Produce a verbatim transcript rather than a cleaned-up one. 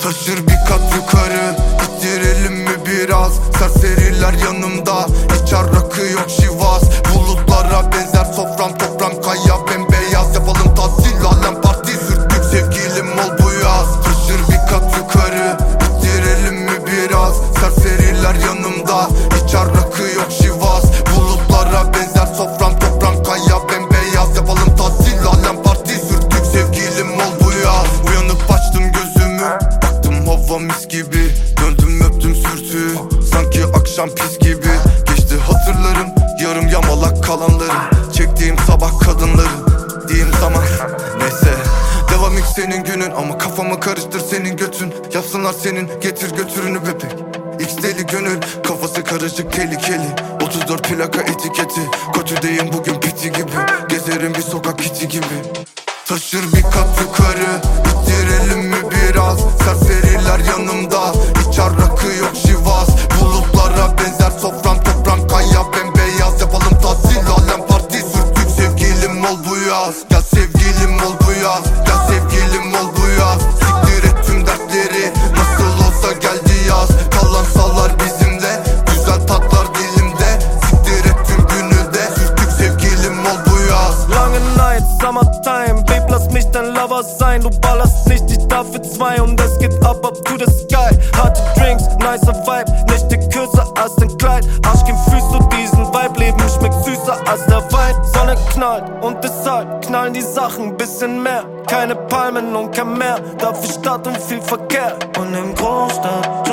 Taşır bir kat yukarı, ittirelim mi biraz? Serseriler yanımda, içer rakı yok şivas. Bulutlara benzer sofram toprağım kaya bembeyaz. Yapalım tahsil alem parti sürttük sevgilim ol bu yaz. Taşır bir kat yukarı, ittirelim mi biraz? Serseriler yanımda, içer rakı yok şivas. Bulutlara benzer sofram toprağım kaya bembeyaz. Yapalım tahsil alem parti sürttük sevgilim ol bu yaz. Uyanıp açtım gözümü, baktım hava mis gibi. Döndüm öptüm sürtüğü, sanki akşam pis gibi. Geçti hatırlarım, yarım yamalak kalanları. Çektiğim sabah kadınları diyeyim zaman. Neyse devam ilk senin günün, ama kafamı karıştır senin götün. Yapsınlar senin getir götürünü bebek. X deli gönül, kafası karışık tehlikeli. Otuz dört plaka etiketi, kötüdeyim bugün piti gibi. Gezerim bir sokak kiti gibi. Taşır bir kat yukarı, ittirelim mi biraz? Serseriler yanımda, içer rakı yok şivas. Bulutlara benzer sofram toprağım kaya bembeyaz. Yapalım tahsil alem parti sürttük sevgilim ol bu yaz. Gel sevgilim ol bu yaz, gel sevgilim ol bu yaz. Siktir et tüm dertleri, nasıl olsa geldi yaz. Kalan sallar bizimle, güzel tatlar dilimde. Siktir et tüm günü de, sürttük sevgilim ol bu yaz. Lange Night, Summertime, Babe, lass mich dein Lover sein. Du ballerst nicht, ich darf für zwei und es geht up, up to the sky. Harte Drinks, nicer Vibe, nicht die Küsse als dein Kleid. Arschkind, fühlst du diesen Vibe? Leben schmeckt süßer als der Wein. Sonne knallt und deshalb knallen die Sachen bisschen mehr. Keine Palmen und kein Meer, dafür Stadt und viel Verkehr. Und im Großstadt